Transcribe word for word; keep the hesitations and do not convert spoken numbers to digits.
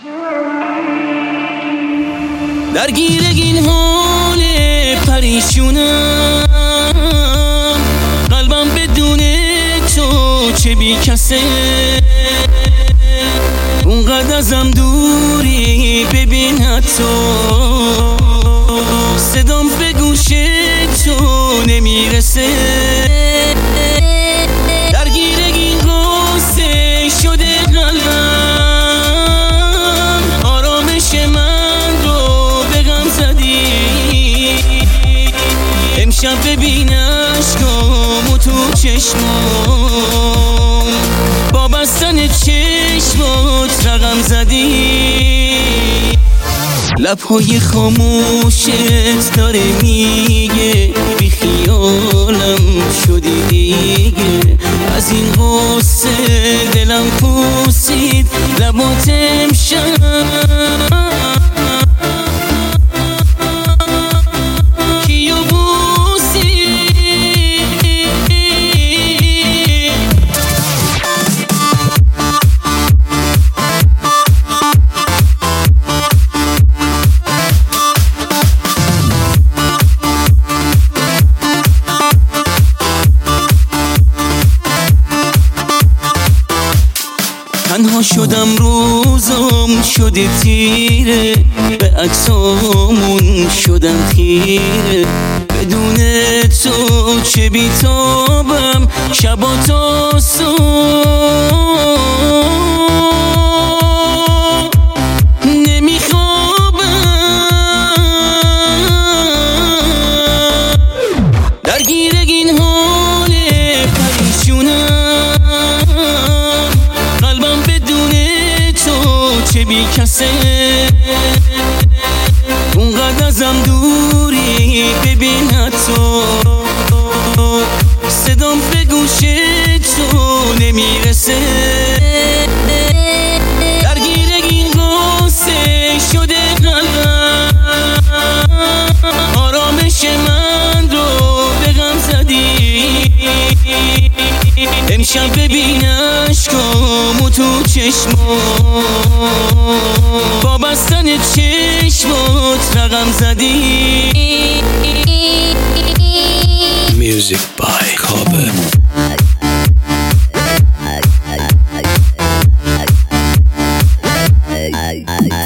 درگیر این حال پریشونم، قلبم بدون تو چه بی کسه، اونقدر ازم دوری ببین حتی صدام به گوش تو نمیرسه. درگیر این قصه شده قلبم، آرامش من رو به غم زدی. امشب ببین اشکامو تو چشمام، با بستن چشمات رقم زدی. لبهای خاموشت داره میگه بی خیالم شدی دیگه، از این غصه دلم پوسید لبات امشب کیو بوسی. تنها شدم روزم شده تیره، به عکسامون شدم خیره. بدون تو چه بیتابم شبا تا صبح، نمیخوابم. درگیر این حال پریشونم، قلبم بدون تو چه بی کسه، اونقدر ازم دوری ببین حتی صدام به گوش تو نمیرسه. درگیر این قصه شده قلبم، آرامش من رو به غم زدی. امشب ببین اشکامو تو چشمام، با بستن چشمات رقم زدی. Music by Carbon.